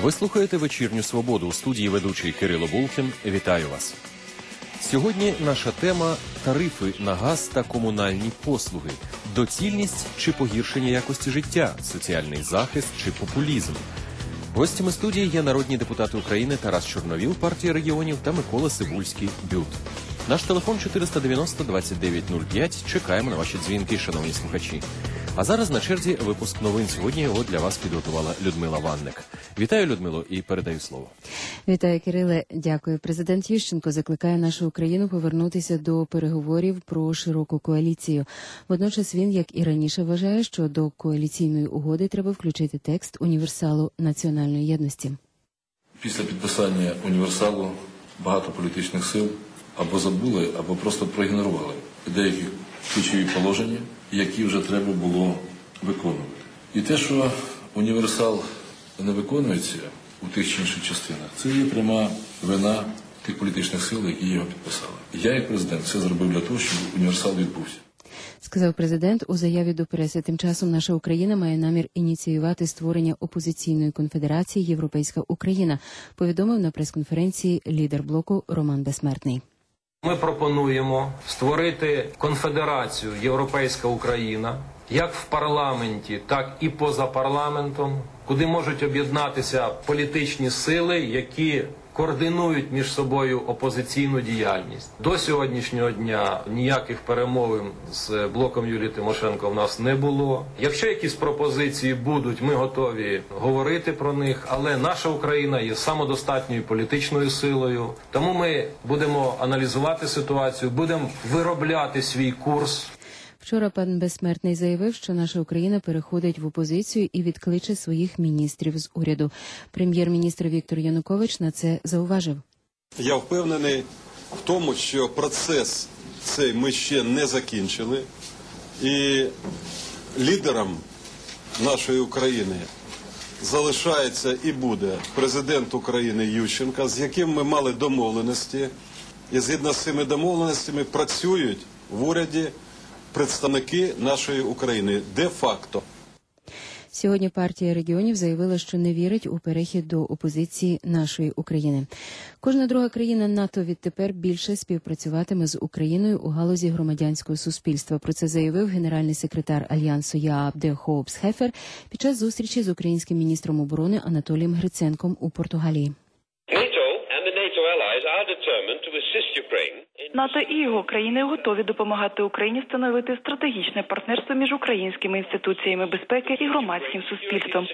Ви слухаєте «Вечірню свободу». У студії ведучий Кирило Булкін. Вітаю вас. Сьогодні наша тема – тарифи на газ та комунальні послуги. Доцільність чи погіршення якості життя, соціальний захист чи популізм. Гостями студії є народні депутати України Тарас Чорновіл, партія регіонів, та Микола Цибульський, БЮТ. Наш телефон 490-2905. Чекаємо на ваші дзвінки, шановні слухачі. А зараз на черзі випуск новин. Сьогодні його для вас підготувала Людмила Ванник. Вітаю, Людмило, і передаю слово. Вітаю, Кириле. Дякую. Президент Ющенко закликає нашу Україну повернутися до переговорів про широку коаліцію. Водночас він, як і раніше, вважає, що до коаліційної угоди треба включити текст універсалу національної єдності. Після підписання універсалу багато політичних сил або забули, або просто проігнорували деякі ключові положення, які вже треба було виконувати. І те, що універсал не виконується у тих чи інших частинах, це є пряма вина тих політичних сил, які його підписали. Я, як президент, все зробив для того, щоб універсал відбувся. Сказав президент у заяві до преси. Тим часом наша Україна має намір ініціювати створення опозиційної конфедерації «Європейська Україна», повідомив на прес-конференції лідер блоку Роман Безсмертний. Ми пропонуємо створити конфедерацію «Європейська Україна» як в парламенті, так і поза парламентом, куди можуть об'єднатися політичні сили, які координують між собою опозиційну діяльність. До сьогоднішнього дня ніяких перемовин з блоком Юлії Тимошенко в нас не було. Якщо якісь пропозиції будуть, ми готові говорити про них, але наша Україна є самодостатньою політичною силою. Тому ми будемо аналізувати ситуацію, будемо виробляти свій курс. Вчора пан Безсмертний заявив, що наша Україна переходить в опозицію і відкличе своїх міністрів з уряду. Прем'єр-міністр Віктор Янукович на це зауважив. Я впевнений в тому, що процес цей ми ще не закінчили. І лідером нашої України залишається і буде президент України Ющенко, з яким ми мали домовленості. І згідно з цими домовленостями працюють в уряді представники нашої України де-факто. Сьогодні партія регіонів заявила, що не вірить у перехід до опозиції нашої України. Кожна друга країна НАТО відтепер більше співпрацюватиме з Україною у галузі громадянського суспільства. Про це заявив генеральний секретар Альянсу Яап де Хоупс-Хефер під час зустрічі з українським міністром оборони Анатолієм Гриценком у Португалії. НАТО і його країни готові допомагати Україні встановити стратегічне партнерство між українськими інституціями безпеки і громадським суспільством.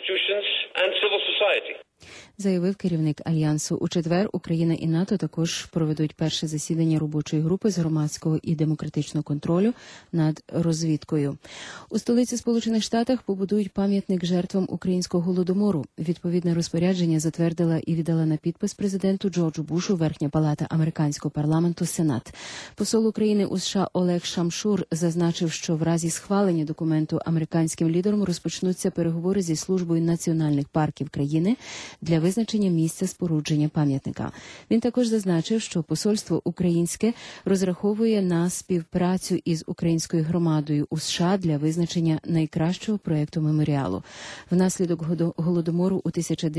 Заявив керівник Альянсу. У четвер Україна і НАТО також проведуть перше засідання робочої групи з громадського і демократичного контролю над розвідкою. У столиці Сполучених Штатів побудують пам'ятник жертвам українського голодомору. Відповідне розпорядження затвердила і віддала на підпис президенту Джорджу Бушу Верхня палата американського парламенту Сенат. Посол України у США Олег Шамшур зазначив, що в разі схвалення документу американським лідером розпочнуться переговори зі службою національних парків країни для визначення місця спорудження пам'ятника. Він також зазначив, що посольство українське розраховує на співпрацю із українською громадою у США для визначення найкращого проєкту меморіалу. Внаслідок голодомору у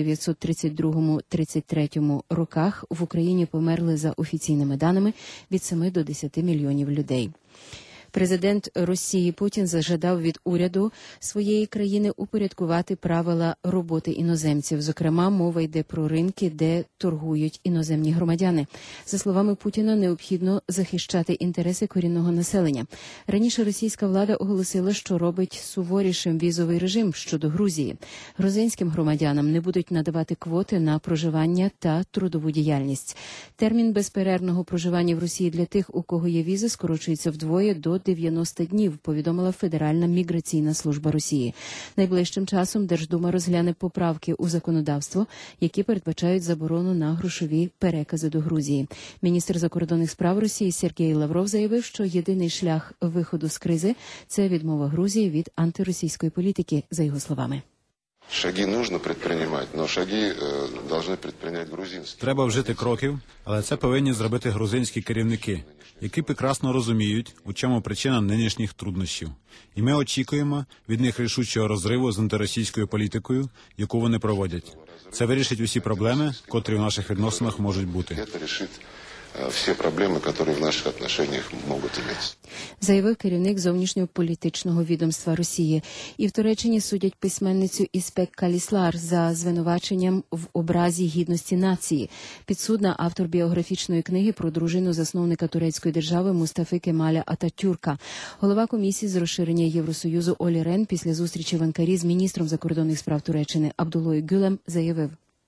1932-33 роках в Україні померли за офіційними даними від 7 до 10 мільйонів людей. Президент Росії Путін зажадав від уряду своєї країни упорядкувати правила роботи іноземців. Зокрема, мова йде про ринки, де торгують іноземні громадяни. За словами Путіна, необхідно захищати інтереси корінного населення. Раніше російська влада оголосила, що робить суворішим візовий режим щодо Грузії. Грузинським громадянам не будуть надавати квоти на проживання та трудову діяльність. Термін безперервного проживання в Росії для тих, у кого є візи, скорочується вдвоє до 90 днів, повідомила Федеральна міграційна служба Росії. Найближчим часом Держдума розгляне поправки у законодавство, які передбачають заборону на грошові перекази до Грузії. Міністр закордонних справ Росії Сергій Лавров заявив, що єдиний шлях виходу з кризи – це відмова Грузії від антиросійської політики, за його словами. Шаги нужно предпринимать, но шаги должны предпринять грузинські. Треба вжити кроків, але це повинні зробити грузинські керівники, які прекрасно розуміють, у чому причина нинішніх труднощів. І ми очікуємо від них рішучого розриву з антиросійською політикою, яку вони проводять. Це вирішить усі проблеми, котрі в наших відносинах можуть бути. Це вирішить всі проблеми, які в наших відносинах можуть бути. Заявив керівник зовнішнього політичного відомства Росії. І в Туреччині судять письменницю Іспек Каліслар за звинуваченням в образі гідності нації. Підсудна автор біографічної книги про дружину засновника турецької держави Мустафи Кемаля Ататюрка. Голова комісії з розширення Євросоюзу Олі Рен після зустрічі в Анкарі з міністром закордонних справ Туреччини Абдулою Гюлем заявив.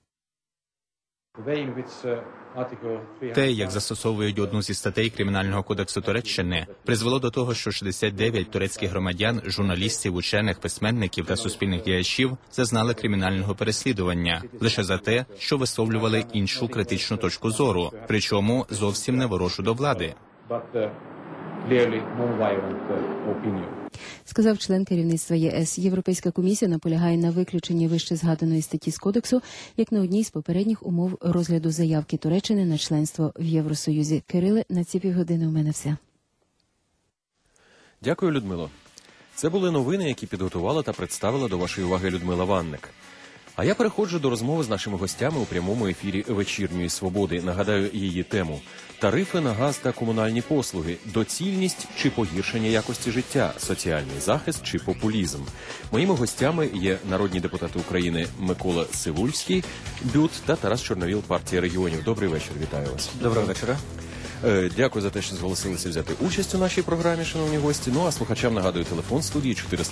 Те, як застосовують одну зі статей Кримінального кодексу Туреччини, призвело до того, що 69 турецьких громадян, журналістів, учених, письменників та суспільних діячів зазнали кримінального переслідування лише за те, що висловлювали іншу критичну точку зору, причому зовсім не ворожу до влади. Сказав член керівництва ЄС. Європейська комісія наполягає на виключенні вище згаданої статті з кодексу, як на одній з попередніх умов розгляду заявки Туреччини на членство в Євросоюзі. Кириле, на ці півгодини у мене все. Дякую, Людмило. Це були новини, які підготувала та представила до вашої уваги Людмила Ванник. А я переходжу до розмови з нашими гостями у прямому ефірі «Вечірньої свободи». Нагадаю її тему – тарифи на газ та комунальні послуги, доцільність чи погіршення якості життя, соціальний захист чи популізм. Моїми гостями є народні депутати України Микола Сивульський, БЮТ та Тарас Чорновіл, партія регіонів. Добрий вечір, вітаю вас. Доброго вечора. Дякую за те, що зголосилися взяти участь у нашій програмі, шановні гості. Ну а слухачам нагадую телефон студії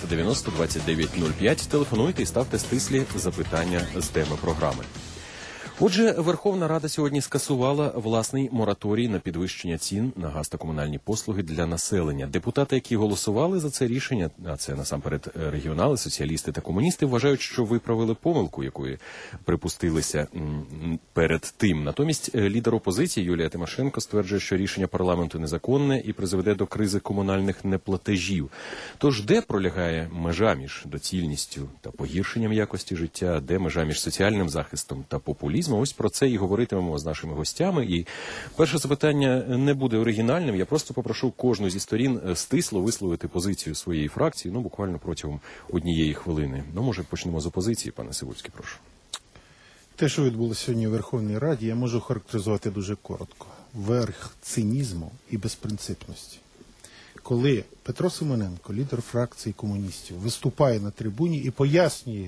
490-2905. Телефонуйте і ставте стислі запитання з теми програми. Отже, Верховна Рада сьогодні скасувала власний мораторій на підвищення цін на газ та комунальні послуги для населення. Депутати, які голосували за це рішення, а це насамперед регіонали, соціалісти та комуністи, вважають, що виправили помилку, якої припустилися перед тим. Натомість лідер опозиції Юлія Тимошенко стверджує, що рішення парламенту незаконне і призведе до кризи комунальних неплатежів. Тож де пролягає межа між доцільністю та погіршенням якості життя, де межа між соціальним захистом та популізмом? Ось про це і говоритимемо з нашими гостями. І перше запитання не буде оригінальним. Я просто попрошу кожну зі сторін стисло висловити позицію своєї фракції, буквально протягом однієї хвилини. Може, почнемо з опозиції, пане Сивульський, прошу. Те, що відбулося сьогодні у Верховній Раді, я можу характеризувати дуже коротко. Верх цинізму і безпринципності. Коли Петро Симоненко, лідер фракції комуністів, виступає на трибуні і пояснює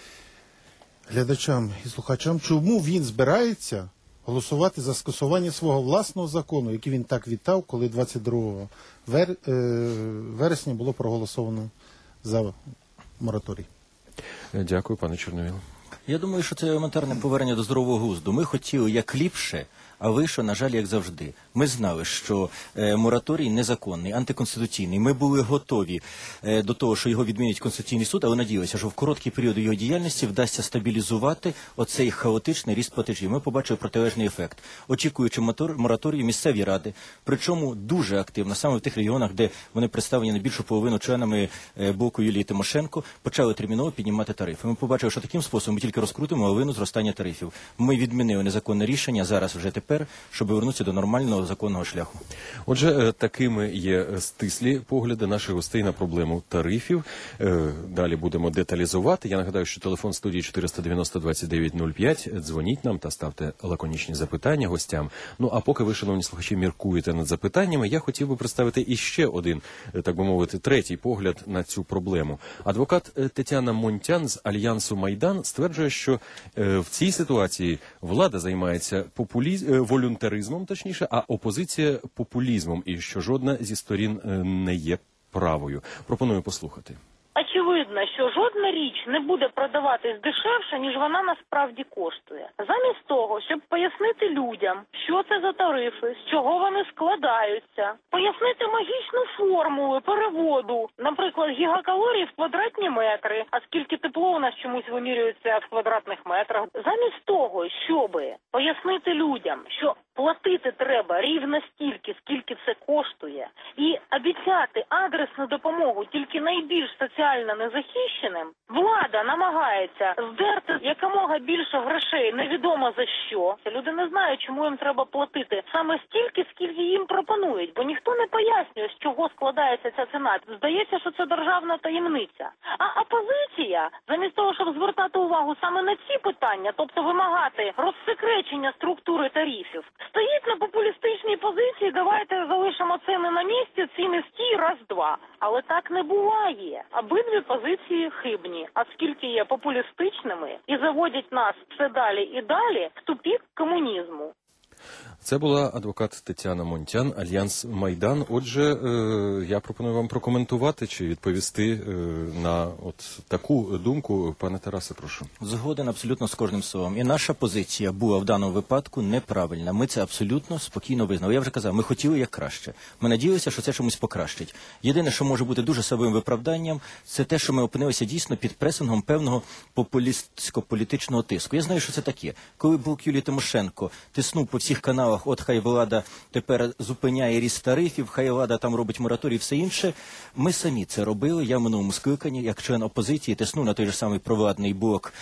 глядачам і слухачам, чому він збирається голосувати за скасування свого власного закону, який він так вітав, коли 22 вересня було проголосовано за мораторій. Дякую, пане Чорновіл. Я думаю, що це елементарне повернення до здорового глузду. Ми хотіли як ліпше, а вийшло, на жаль, як завжди. Ми знали, що мораторій незаконний, антиконституційний. Ми були готові до того, що його відмінить Конституційний суд, але надіялися, що в короткий період його діяльності вдасться стабілізувати оцей хаотичний ріст платежів. Ми побачили протилежний ефект. Очікуючи мораторію, місцеві ради, причому дуже активно, саме в тих регіонах, де вони представлені на більшу половину членами блоку Юлії Тимошенко, почали терміново піднімати тарифи. Ми побачили, що таким способом ми тільки розкрутимо лавину зростання тарифів. Ми відмінили незаконне рішення, зараз вже тепер, щоб повернутися до нормального законного шляху. Отже, такими є стислі погляди наших гостей на проблему тарифів. Далі будемо деталізувати. Я нагадаю, що телефон студії 490-2905. Дзвоніть нам та ставте лаконічні запитання гостям. А поки ви, шановні слухачі, міркуєте над запитаннями, я хотів би представити іще один, так би мовити, третій погляд на цю проблему. Адвокат Тетяна Монтян з Альянсу Майдан стверджує, що в цій ситуації влада займається волюнтаризмом, точніше, а опозиція популізмом, і що жодна зі сторін не є правою. Пропоную послухати. Очевидно, що жодна річ не буде продаватись дешевше, ніж вона насправді коштує. Замість того, щоб пояснити людям, що це за тарифи, з чого вони складаються, пояснити магічну формулу переводу, наприклад, гігакалорій в квадратні метри, а скільки тепло у нас чомусь вимірюється в квадратних метрах. Замість того, щоб пояснити людям, що платити треба рівно стільки, скільки це коштує, і обіцяти адресну допомогу тільки найбільш соціально незахищеним, влада намагається здерти якомога більше грошей невідомо за що. Люди не знають, чому їм треба платити саме стільки, скільки їм пропонують, бо ніхто не пояснює, з чого складається ця ціна. Здається, що це державна таємниця. А опозиція, замість того, щоб звертати увагу саме на ці питання, тобто вимагати розсекречення структури тарифів, стоїть на популістичній позиції, давайте залишимо ціни на місці, ціни стій, раз-два. Але так не буває. Обидві позиції хибні, оскільки є популістичними і заводять нас все далі і далі в тупік комунізму. Це була адвокат Тетяна Монтян, Альянс Майдан. Отже, я пропоную вам прокоментувати чи відповісти на от таку думку. Пане Тарасе, прошу. Згоден абсолютно з кожним словом. І наша позиція була в даному випадку неправильна. Ми це абсолютно спокійно визнали. Я вже казав, ми хотіли як краще. Ми надіялися, що це чомусь покращить. Єдине, що може бути дуже слабим виправданням, це те, що ми опинилися дійсно під пресингом певного популістсько-політичного тиску. Я знаю, що це таке. Коли блок Юлії Тимошенко тиснув по всіх каналах, от хай влада тепер зупиняє ріст тарифів, хай влада там робить мораторій і все інше. Ми самі це робили. Я в минулому скликанні, як член опозиції, тиснув на той же самий провладний блок,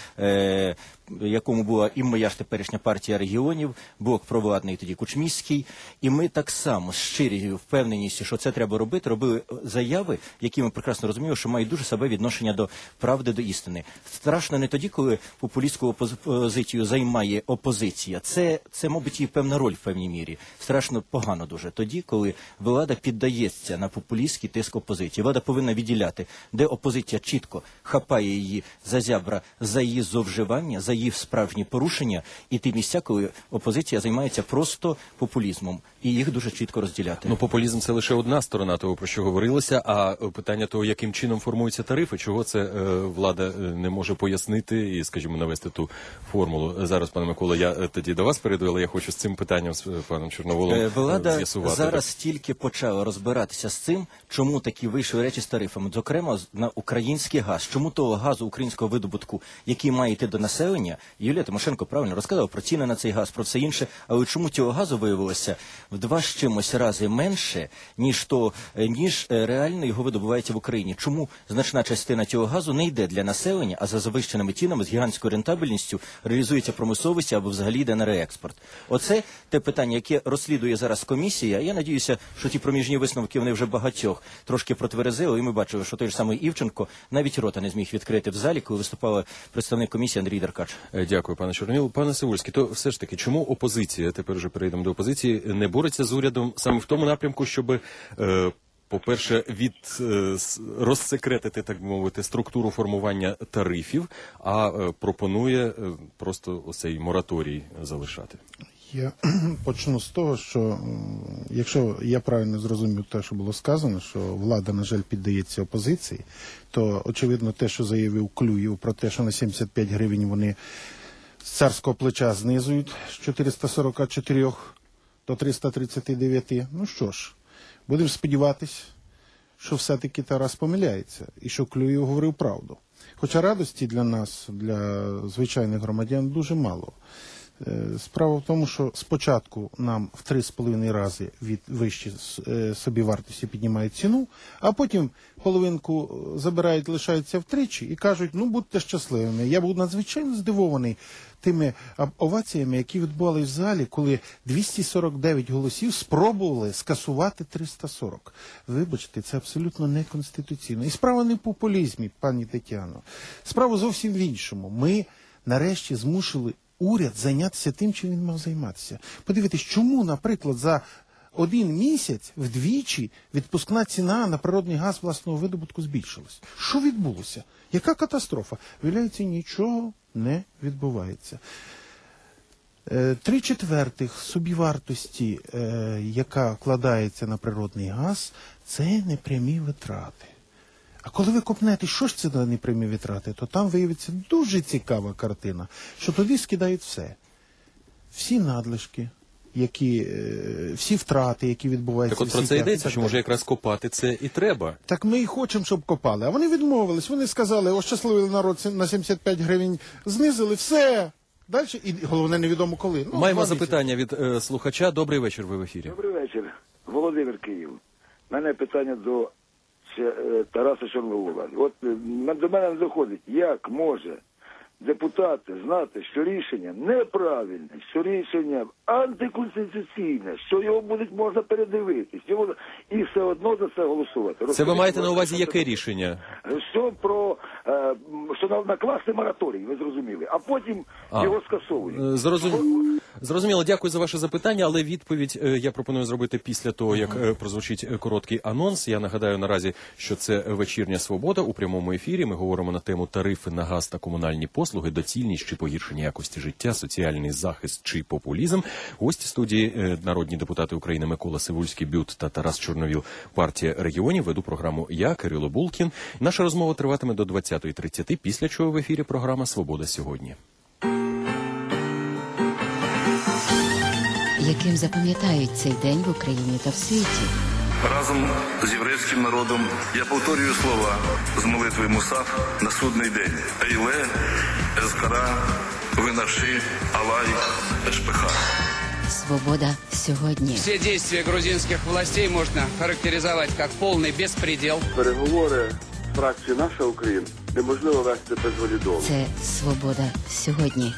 якому була і моя ж теперішня партія регіонів, блок провладний тоді Кучміський. І ми так само з щирою впевненістю, що це треба робити, робили заяви, які ми прекрасно розуміли, що мають дуже себе відношення до правди, до істини. Страшно не тоді, коли популістську позицію займає опозиція. Це мабуть, і певна роль в певній мірі. Страшно погано дуже. Тоді, коли влада піддається на популістський тиск опозиції. Влада повинна відділяти, де опозиція чітко хапає її за зябра, за її зловживання, за її справжні порушення, і ті місця, коли опозиція займається просто популізмом. І їх дуже чітко розділяти. Ну, популізм – це лише одна сторона того, про що говорилося, а питання того, яким чином формуються тарифи, чого це влада не може пояснити і, скажімо, навести ту формулу. Зараз, пане Микола, я тоді до вас перейду, але я хочу з цим питанням з паном Чорноволом влада з'ясувати. Зараз тільки почала розбиратися з цим, чому такі вийшли речі з тарифами. Зокрема, на український газ. Чому того газу українського видобутку, який має йти до населення, Юлія Тимошенко правильно розказала про ціни на цей газ, про все інше, але чому цього газу виявилося в 2 з чимось рази менше, ніж реально його видобувається в Україні? Чому значна частина цього газу не йде для населення, а за завищеними цінами, з гігантською рентабельністю реалізується промисловість або взагалі йде на реекспорт? Оце те питання, яке розслідує зараз комісія. Я надіюся, що ті проміжні висновки, вони вже багатьох трошки протверезили, і ми бачили, що той ж самий Івченко навіть рота не зміг відкрити в залі, коли виступав представник комісії Андрій Деркач. Дякую, пане Чорновіл. Пане Сивульський, то все ж таки, чому опозиція, тепер вже перейдемо до опозиції, не бореться з урядом саме в тому напрямку, щоб, по-перше, розсекретити, так би мовити, структуру формування тарифів, а пропонує просто оцей мораторій залишати? Я почну з того, що якщо я правильно зрозумів те, що було сказано, що влада, на жаль, піддається опозиції, то, очевидно, те, що заявив Клюєв про те, що на 75 гривень вони з царського плеча знизують з 444 до 339. Ну що ж, будемо сподіватись, що все-таки Тарас помиляється і що Клюєв говорив правду. Хоча радості для нас, для звичайних громадян, дуже мало. Справа в тому, що спочатку нам в 3,5 рази від вищої собівартості піднімають ціну, а потім половинку забирають, лишаються втричі і кажуть, ну будьте щасливими. Я був надзвичайно здивований тими оваціями, які відбувалися в залі, коли 249 голосів спробували скасувати 340. Вибачте, це абсолютно неконституційно. І справа не в популізмі, пані Тетяно. Справа зовсім в іншому. Ми нарешті змусили уряд зайнятися тим, чим він мав займатися. Подивіться, чому, наприклад, за 1 місяць вдвічі відпускна ціна на природний газ власного видобутку збільшилась. Що відбулося? Яка катастрофа? Виявляється, нічого не відбувається. 3/4 собівартості, яка вкладається на природний газ, це непрямі витрати. А коли ви копнете, що ж це за непрямі витрати, то там виявиться дуже цікава картина, що тоді скидають все. Всі надлишки, всі втрати, які відбуваються. Так от про це йдеться, що може якраз копати це і треба. Так ми і хочемо, щоб копали. А вони відмовились, вони сказали, ощасливили народ на 75 гривень, знизили, все. Далі, і головне, невідомо коли. Ну, Маємо 2 місяці. запитання від слухача. Добрий вечір, ви в ефірі. Добрий вечір. Володимир, Київ. У мене питання до Тараса Чорновола. От до мене не доходить, як може депутати знати, що рішення неправильне, що рішення антиконституційне, що його можна передивитись, і все одно за це голосувати. Це ви маєте на увазі яке рішення? Що накласти мораторій, ви зрозуміли, а потім його скасовують. Зрозуміло, дякую за ваше запитання, але відповідь я пропоную зробити після того, як прозвучить короткий анонс. Я нагадаю наразі, що це «Вечірня Свобода» у прямому ефірі. Ми говоримо на тему тарифи на газ та комунальні послуги, доцільність чи погіршення якості життя, соціальний захист чи популізм. Гості студії народні депутати України Микола Сивульський, БЮТ та Тарас Чорновіл, партія регіонів. Веду програму я, Кирило Булкін. Наша розмова триватиме до 20:30, після чого в ефірі програма «Свобода сьогодні». Яким запам'ятають цей день в Україні та в світі? Разом з єврейським народом я повторюю слова з молитви Мусаф на судний день. Ейле, Езкара, Винаши, Алай, Ешпеха. Свобода сьогодні. Все действия грузинских властей можно характеризовать как полный беспредел. Переговори фракції «Наша Україна» неможливо вести без валідолу. Це «Свобода сьогодні».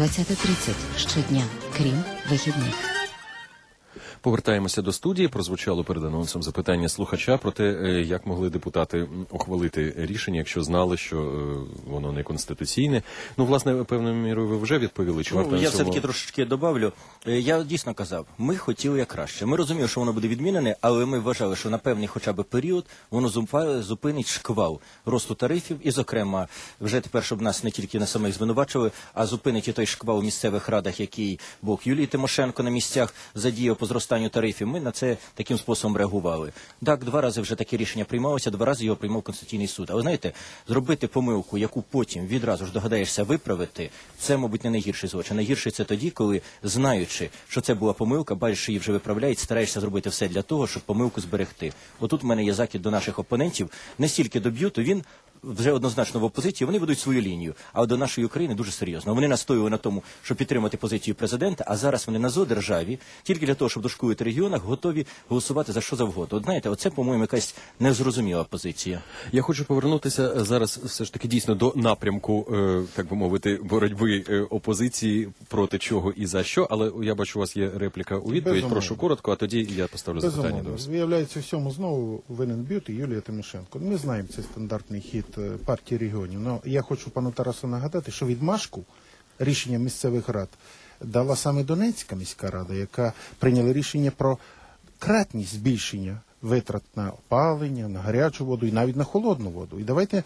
20:30 щодня, крім вихідних. Повертаємося до студії. Прозвучало перед анонсом запитання слухача про те, як могли депутати ухвалити рішення, якщо знали, що воно неконституційне. Ну, власне, певною мірою ви вже відповіли. Чи варто я все-таки трошечки добавлю. Я дійсно казав, ми хотіли як краще. Ми розуміли, що воно буде відмінене, але ми вважали, що на певний хоча б період воно зупинить шквал росту тарифів і, зокрема, вже тепер, щоб нас не тільки на самих звинувачили, а зупинить і той шквал у місцевих радах, який був Юлії Тимошенко на місцях задіяв по зростанню тарифів. Ми на це таким способом реагували. Так, 2 рази вже таке рішення приймалося, 2 рази його приймав Конституційний суд. Але, знаєте, зробити помилку, яку потім відразу ж догадаєшся виправити, це, мабуть, не найгірший злочин. Найгірший це тоді, коли, знаючи, що це була помилка, бачиш, що її вже виправляють, стараєшся зробити все для того, щоб помилку зберегти. Отут в мене є закид до наших опонентів, не стільки до БЮТу, він вже однозначно в опозиції, вони ведуть свою лінію, а до нашої України дуже серйозно. Вони настоювали на тому, щоб підтримати позицію президента, а зараз вони на зло державі, тільки для того, щоб дошкулити регіонах, готові голосувати за що завгодно. От знаєте, оце, по-моєму, якась незрозуміла позиція. Я хочу повернутися зараз все ж таки дійсно до напрямку, так би мовити, боротьби опозиції проти чого і за що, але я бачу, у вас є репліка у відповідь. Безумовно. Прошу коротко, а тоді я поставлю запитання до вас. Виявляється, всьому знову винен БЮТ і Юлія Тимошенко. Ми знаємо, це стандартний хід партії регіонів. Но я хочу пану Тарасу нагадати, що відмашку рішення місцевих рад дала саме Донецька міська рада, яка прийняла рішення про кратність збільшення витрат на опалення, на гарячу воду і навіть на холодну воду. І давайте,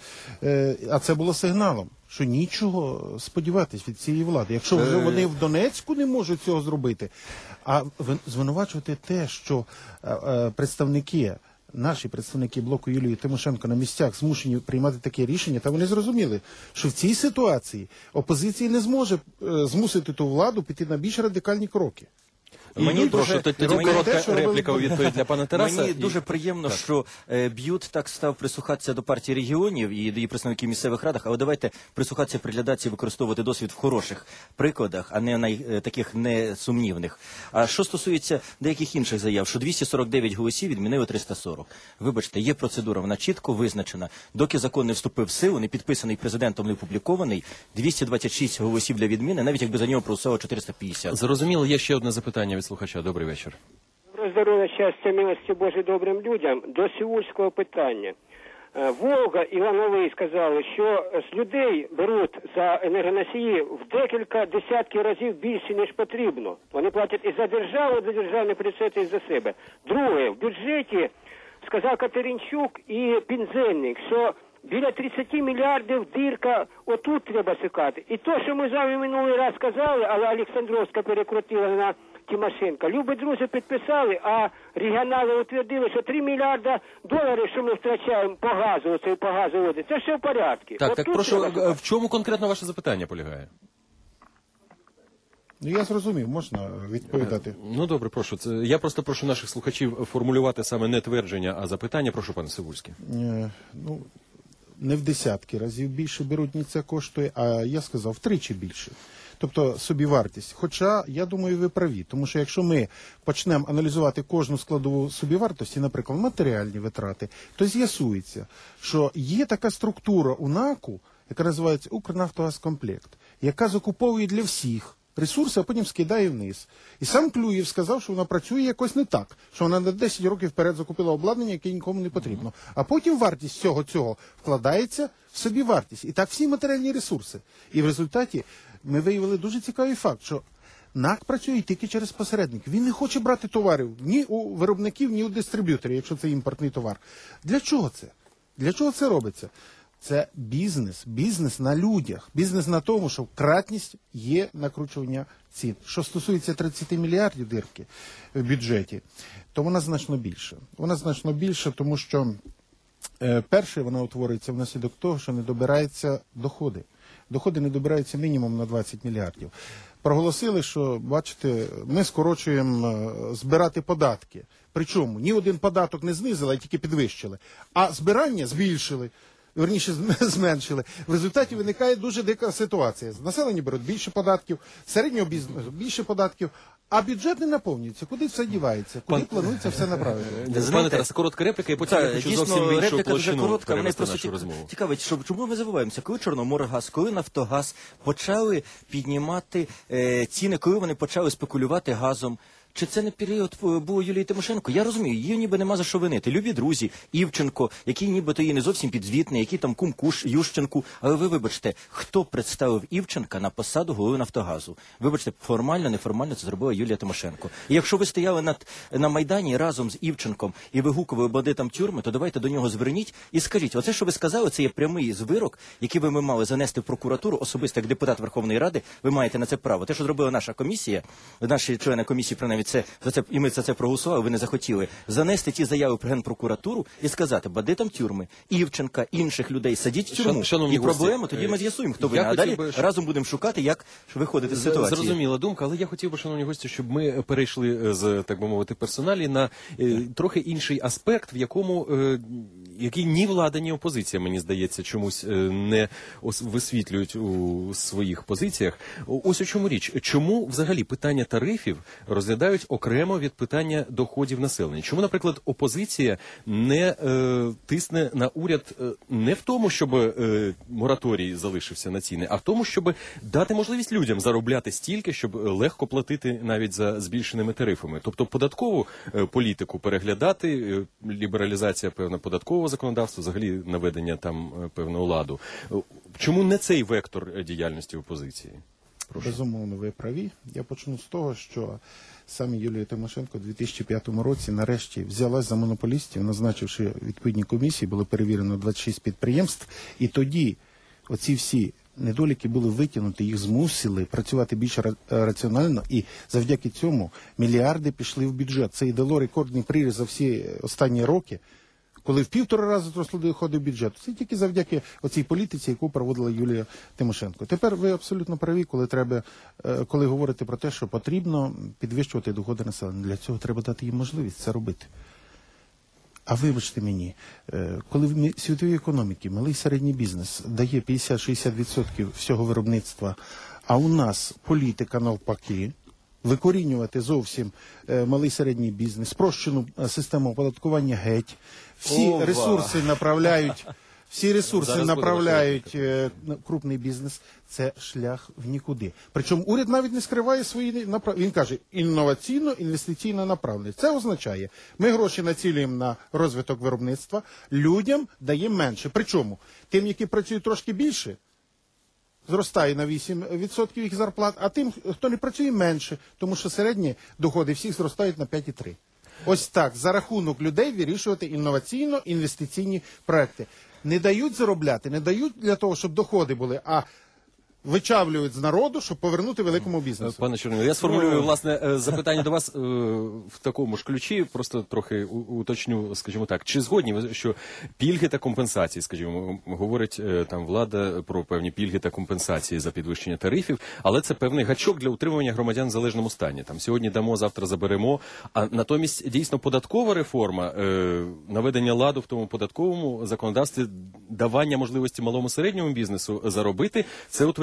а це було сигналом, що нічого сподіватись від цієї влади. Якщо вже вони в Донецьку не можуть цього зробити, а звинувачувати те, що наші представники блоку Юлії Тимошенко на місцях змушені приймати таке рішення, та вони зрозуміли, що в цій ситуації опозиція не зможе змусити ту владу піти на більш радикальні кроки. Мені тоді коротка репліка у відповідь для пана Тараса. Мені дуже приємно, що БЮТ так став прислухатися до партії регіонів і до її представників місцевих радах, але давайте прислухатися, приглядатися і використовувати досвід в хороших прикладах, а не на таких несумнівних. А що стосується деяких інших заяв, що 249 голосів відмінили 340. Вибачте, є процедура, вона чітко визначена. Доки закон не вступив в силу, не підписаний президентом, не опублікований, 226 голосів для відміни, навіть якби за нього проголосувало 450. Зрозуміло, є ще одне запитання від слухача. Добрий вечір. Здоров'я, щастя, милості Божої добрим людям. До сівульського питання. Волга і Лановий сказали, що з людей беруть за енергоносії в декілька десятків разів більше, ніж потрібно. Вони платять і за державу, за державні бюджети, і за себе. Друге, в бюджеті сказав Катеринчук і Пінзельник, що біля 30 мільярдів дірка отут треба шукати. І то, що ми з вами минулий раз сказали, але Олександровська перекрутила на Тимошенко. Любі друзі підписали, а регіонали утвердили, що 3 мільярда доларів, що ми втрачаємо по газу, це все в порядку. Так, прошу, в чому конкретно ваше запитання полягає? Ну, я зрозумів, можна відповідати. Ну, добре, прошу. Я просто прошу наших слухачів формулювати саме не твердження, а запитання. Прошу, пане Сивульський. Ну, не в десятки разів більше беруть, ні це коштує, а я сказав, втричі більше. тобто собівартість. Хоча, я думаю, ви праві, тому що якщо ми почнемо аналізувати кожну складову собівартості, наприклад, матеріальні витрати, то з'ясується, що є така структура у НАКу, яка називається «Укрнафтогазкомплект», яка закуповує для всіх ресурси, а потім скидає вниз. І сам Клюєв сказав, що вона працює якось не так, що вона на 10 років вперед закупила обладнання, яке нікому не потрібно. А потім вартість всього цього вкладається в собівартість. І так всі матеріальні ресурси. І в результаті ми виявили дуже цікавий факт, що НАК працює тільки через посередників. Він не хоче брати товарів ні у виробників, ні у дистриб'юторів, якщо це імпортний товар. Для чого це? Для чого це робиться? Це бізнес на людях, бізнес на тому, що кратність є накручування цін. Що стосується 30 мільярдів дирки в бюджеті, то вона значно більша. Вона значно більша, тому що, перше, вона утворюється внаслідок того, що не добираються доходи. Доходи не добираються мінімум на 20 мільярдів. Проголосили, що, бачите, ми скорочуємо збирати податки. Причому ні один податок не знизили, а тільки підвищили. А збирання збільшили. Верніше, зменшили. В результаті виникає дуже дика ситуація. Населення беруть більше податків, середнього бізнесу більше податків, а бюджет не наповнюється. Куди все дівається? Куди планується все направити? Пане Тарасе, коротка репліка, і потім я хочу зовсім в іншу площину перевести нашу розмову. Цікавить, чому ми забуваємося? Коли Чорноморгаз, коли Нафтогаз почали піднімати ціни, коли вони почали спекулювати газом, чи це не період був Юлії Тимошенко? Я розумію, її ніби нема за що винити. Любі друзі, Івченко, який нібито її не зовсім підзвітний, який там кум Ющенку. Але ви вибачте, хто представив Івченка на посаду голови Нафтогазу? Вибачте, формально, неформально це зробила Юлія Тимошенко. І якщо ви стояли на Майдані разом з Івченком і вигукували бандитам тюрми, то давайте до нього зверніть і скажіть, оце, що ви сказали, це є прямий звирок, який ви мали занести в прокуратуру, особисто як депутат Верховної Ради, ви маєте на це право. Те, що зробила наша комісія, наші члени комісії, принаймні, і ми за це проголосували, ви не захотіли занести ті заяви в Генпрокуратуру і сказати бандитам тюрми, Івченка, інших людей, садіть в тюрму. І проблему, тоді ми з'ясуємо, хто винен. А далі разом будемо шукати, як виходити з ситуації. Зрозуміла думка, але я хотів би, шановні гості, щоб ми перейшли з, так би мовити, персоналі на трохи інший аспект, який ні влада, ні опозиція, мені здається, чомусь не висвітлюють у своїх позиціях. Ось у чому річ. Чому взагалі питання тарифів розглядають окремо від питання доходів населення? Чому, наприклад, опозиція не тисне на уряд не в тому, щоб мораторій залишився на ціни, а в тому, щоб дати можливість людям заробляти стільки, щоб легко платити навіть за збільшеними тарифами? Тобто податкову політику переглядати, лібералізація певна податкового законодавства, взагалі наведення там певного ладу. Чому не цей вектор діяльності опозиції? Прошу. Безумовно, ви праві. Я почну з того, що саме Юлія Тимошенко у 2005 році нарешті взялась за монополістів, назначивши відповідні комісії, було перевірено 26 підприємств, і тоді оці всі недоліки були витягнуті, їх змусили працювати більш раціонально, і завдяки цьому мільярди пішли в бюджет. Це і дало рекордний приріст за всі останні роки, коли в 1,5 рази зросли доходи бюджету. Це тільки завдяки оцій політиці, яку проводила Юлія Тимошенко. Тепер ви абсолютно праві, коли говорите про те, що потрібно підвищувати доходи населення. Для цього треба дати їм можливість це робити. А вибачте мені, коли в світовій економіці малий і середній бізнес дає 50-60% всього виробництва, а у нас політика навпаки, викорінювати зовсім малий і середній бізнес, спрощену систему оподаткування геть, всі ресурси направляють крупний бізнес, це шлях в нікуди. Причому уряд навіть не скриває свої направлення. Він каже, інноваційно-інвестиційна направленість. Це означає, ми гроші націлюємо на розвиток виробництва, людям даємо менше. Причому тим, які працюють трошки більше, зростає на 8% їх зарплат, а тим, хто не працює, менше, тому що середні доходи всіх зростають на 5,3. Ось так, за рахунок людей вирішувати інноваційно-інвестиційні проекти. Не дають заробляти, не дають для того, щоб доходи були, а вичавлюють з народу, щоб повернути великому бізнесу. Пане Чорнило, я сформулюю, власне, запитання до вас в такому ж ключі, просто трохи уточню, скажімо так. Чи згодні ви, що пільги та компенсації, скажімо, говорить там влада про певні пільги та компенсації за підвищення тарифів, але це певний гачок для утримування громадян в залежному стані. Там сьогодні дамо, завтра заберемо, а натомість дійсно податкова реформа, наведення ладу в тому податковому законодавстві, давання можливості малому середньому бізнесу заробити, це утвердження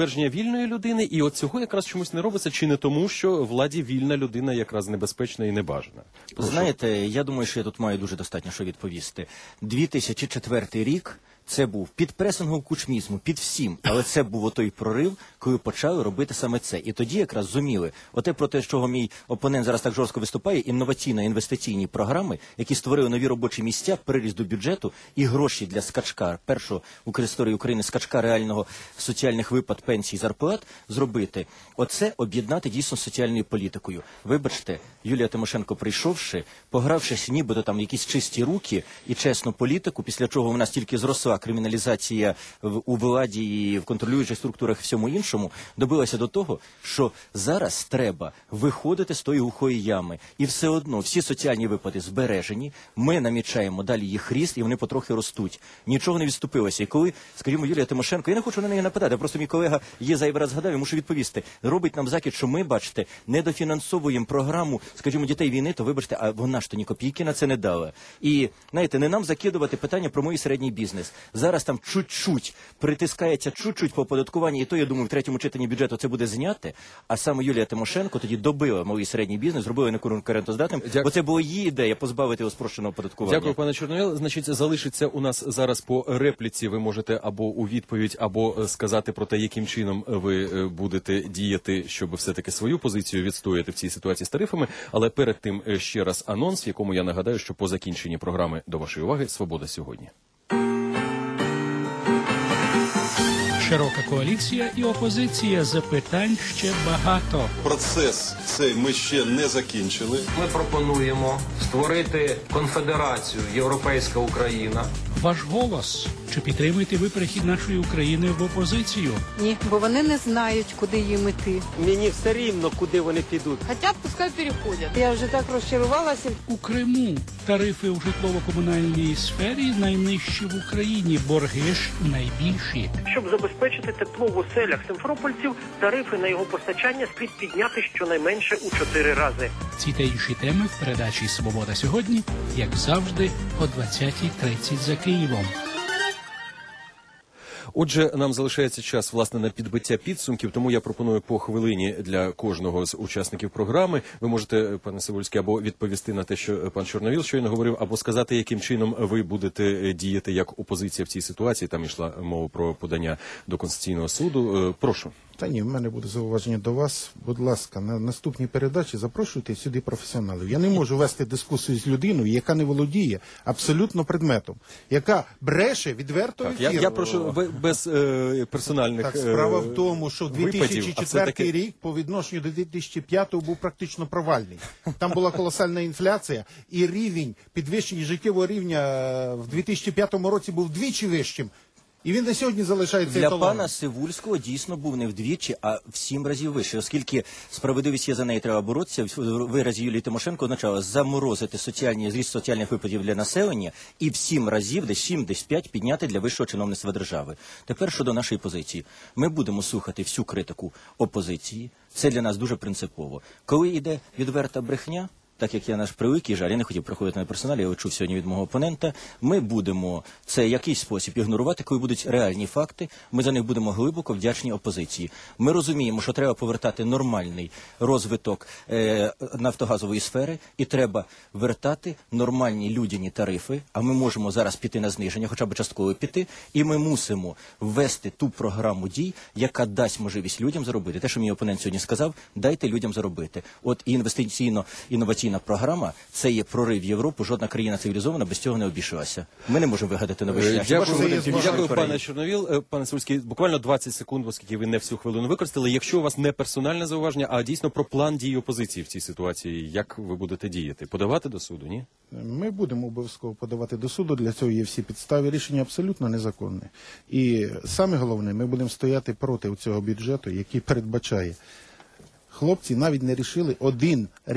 підтвердження вільної людини, і от цього якраз чомусь не робиться, чи не тому, що владі вільна людина якраз небезпечна і небажана? Знаєте, я думаю, що я тут маю дуже достатньо що відповісти. 2004 рік це був під пресингом кучмізму, під всім, але це був отой прорив, коли почали робити саме це. І тоді якраз зуміли, оте про те, з чого мій опонент зараз так жорстко виступає, інноваційно-інвестиційні програми, які створили нові робочі місця, приріст до бюджету і гроші для скачка, першого в історії України скачка реального соціальних виплат, пенсій, зарплат, зробити. Оце об'єднати дійсно з соціальною політикою. Вибачте, Юлія Тимошенко, прийшовши, погравшись нібито там якісь чисті руки і чесну політику, після чого вона стільки зросла криміналізація у владі і в контролюючих структурах і всьому іншому, добилася до того, що зараз треба виходити з тої глухої ями. І все одно всі соціальні виплати збережені, ми намічаємо далі їх ріст, і вони потрохи ростуть. Нічого не відступилося. І коли, скажімо, Юлія Тимошенко, я не хочу на неї нападати, просто мій колега є зайвий раз згадав, я мушу відповісти, робить нам закид, що ми, бачите, недофінансовуємо програму, скажімо, дітей війни, то вибачте, а вона ж то ні копійки на це не дала. І, знаєте, не нам закидувати питання про мій середній бізнес. Зараз там чуть-чуть притискається чуть-чуть по оподаткуванню, і то, я думаю, в третьому читанні бюджету це буде зняти, а саме Юлія Тимошенко тоді добила малий і середній бізнес, зробила неконкурентоздатним, бо це була її ідея позбавити його спрощеного оподаткування. Дякую, пане Чорновіл. Значить, залишиться у нас зараз по репліці, ви можете або у відповідь, або сказати про те, яким чином ви будете діяти, щоб все-таки свою позицію відстояти в цій ситуації з тарифами. Але перед тим ще раз анонс, в якому я нагадаю, що по закінченні програми до вашої уваги «Свобода сьогодні». Широка коаліція і опозиція. Запитань ще багато. Процес цей ми ще не закінчили. Ми пропонуємо створити конфедерацію «Європейська Україна». Ваш голос. Чи підтримуєте ви перехід нашої України в опозицію? Ні, бо вони не знають, куди їм іти. Мені все рівно, куди вони підуть. Хоча пускай переходять. Я вже так розчарувалася. У Криму тарифи у житлово-комунальній сфері найнижчі в Україні, борги ж найбільші. Щоб забезпечити тепло в оселях симферопольців, тарифи на його постачання слід підняти щонайменше у 4 рази. Ці та інші теми в передачі «Свобода сьогодні», як завжди, о 20:30 за Києвом. Отже, нам залишається час, власне, на підбиття підсумків, тому я пропоную по хвилині для кожного з учасників програми. Ви можете, пане Сивульський, або відповісти на те, що пан Чорновіл щойно говорив, або сказати, яким чином ви будете діяти як опозиція в цій ситуації. Там йшла мова про подання до Конституційного суду. Прошу. Та ні, в мене буде зауваження до вас. Будь ласка, на наступній передачі запрошуйте сюди професіоналів. Я не можу вести дискусію з людиною, яка не володіє абсолютно предметом, яка бреше відверто ефіру. Я прошу без персональних Так, справа в тому, що випадів, 2004 рік по відношенню до 2005 був практично провальний. Там була колосальна інфляція, і рівень підвищення життєвого рівня в 2005 році був вдвічі вищим. І він на сьогодні залишається для еталоном. пана Сивульського дійсно був не вдвічі, а в 7 разів вище. Оскільки справедливість є, за неї треба боротися, в виразі Юлії Тимошенко означало заморозити зріст соціальних виплатів для населення і в 7 разів, десь 7, десь 5, підняти для вищого чиновництва держави. Тепер щодо нашої позиції. Ми будемо слухати всю критику опозиції. Це для нас дуже принципово. Коли йде відверта брехня, так як я наш превеликий жаль, я не хотів приходити на персоналі, я чув сьогодні від мого опонента, ми будемо це в якийсь спосіб ігнорувати, коли будуть реальні факти, ми за них будемо глибоко вдячні опозиції. Ми розуміємо, що треба повертати нормальний розвиток нафтогазової сфери, і треба вертати нормальні людяні тарифи, а ми можемо зараз піти на зниження, хоча б частково піти, і ми мусимо ввести ту програму дій, яка дасть можливість людям заробити. Те, що мій опонент сьогодні сказав, дайте людям заробити. От і інвестиційно-інноваційна програма – це є прорив Європи, жодна країна цивілізована без цього не обійшлася. Ми не можемо вигадати новий шлях. Дякую, пане Чорновіл. Пане Сивульський, буквально 20 секунд, оскільки ви не всю хвилину використали. Якщо у вас не персональне зауваження, а дійсно про план дій опозиції в цій ситуації, як ви будете діяти? Подавати до суду, ні? Ми будемо обов'язково подавати до суду, для цього є всі підстави. Рішення абсолютно незаконне. І саме головне, ми будемо стояти проти цього бюджету, який передбачає. Хлопці навіть не рішили 1 рік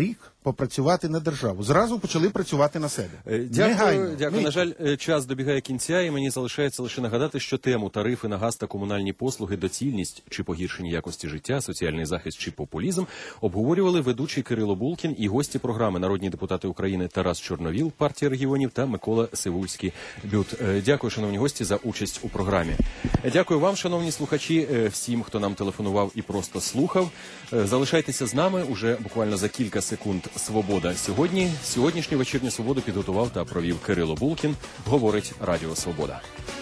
попрацювати на державу. Зразу почали працювати на себе. Дякую. На жаль, час добігає кінця, і мені залишається лише нагадати, що тему тарифи на газ та комунальні послуги, доцільність чи погіршення якості життя, соціальний захист чи популізм обговорювали ведучий Кирило Булкін і гості програми народні депутати України Тарас Чорновіл, партія регіонів, та Микола Сивульський, БЮТ. Дякую, шановні гості, за участь у програмі. Дякую вам, шановні слухачі, всім, хто нам телефонував і просто слухав. Залишайтеся з нами уже буквально за кілька секунд. Свобода сьогодні. Сьогоднішню вечірню свободу підготував та провів Кирило Булкін. Говорить Радіо Свобода.